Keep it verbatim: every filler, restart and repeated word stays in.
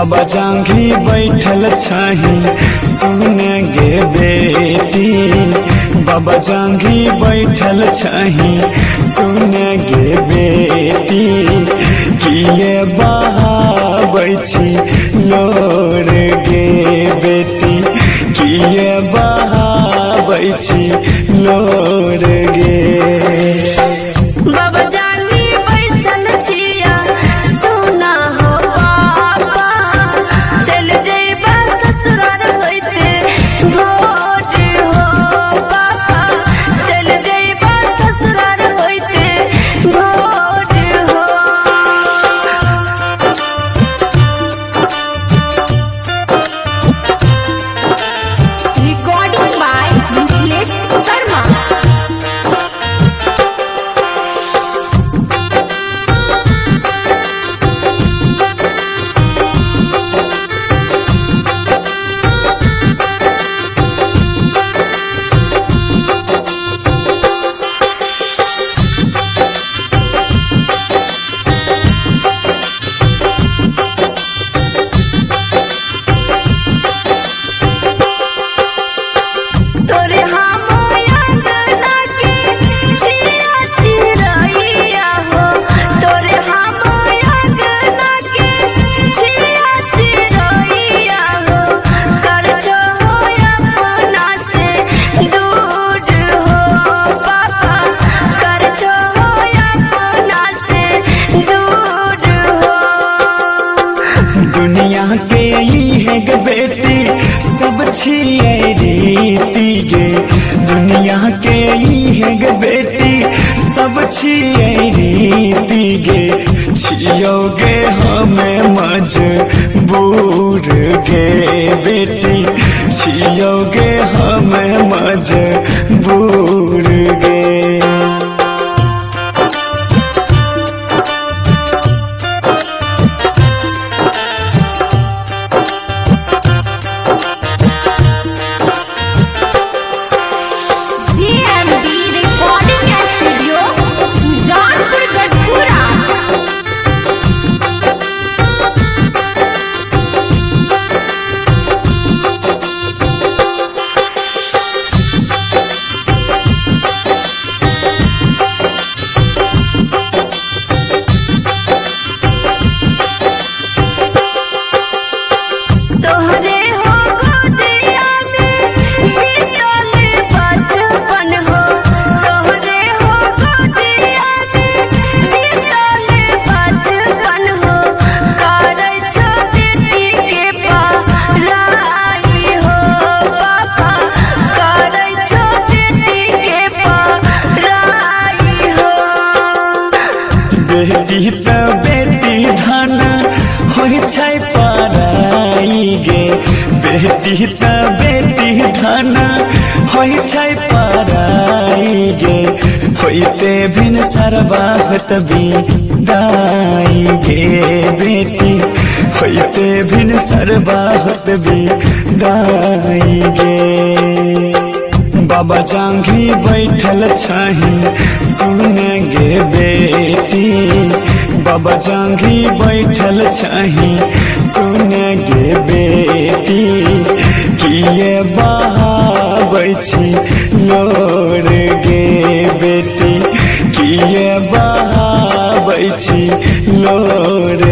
बाबा जांघी बैठल छही सुन गे बेटी, बाबा जांघी बैठल छही सुन गे बेटी, किए बहाबै छी लोर गे बेटी, किए बहाबै छी लोर गे। बाबा जांघी बैसल छिया सोना हो बाबा, चल जइबा ससुराल होइते भोर हो बाबा, चल जइबा ससुराल होइते भोर हो। Recording by Nikhilesh Sharma. तोरे हम अंगना के छिया चिरैया हो, तोरे हम अंगना के छिया चिरैया हो, कर छो अपना से दूर हो बाबा, कर छो अपना से दूर हो। दुनिया के ई है गे बेटी सब छिए रीति गे, दुनिया के ई है गे बेटी सब छिए रीति गे, छियो गे हमें मजबूर गे बेटी, छियो गे हमें मजबूर गे। J M D Recording Studio, Sujanpur, Gadpura. तोहरे हो गोदिया में बीतल बचपन हो, तोहरे हो गोदिया में बीतल बचपन हो, करै छो बेटी के पढ़ाई हो बाबा, करै छो बेटी के पढ़ाई हो। बेटी त बेटी धन होइ छै पराई गे, बेटी त बेटी धन होइ छै पराई गे, होइते भिन सरवा होत बिदाई गे बेटी, होइते भिन सरवा होत बिदाई गे। बाबा जांघी बैठल छही सुन गे बेटी, बाबा जांघी बैठल छही सुन गे बेटी, किए बहाबै छी लोर गे बेटी, किए बहाबै छी लोर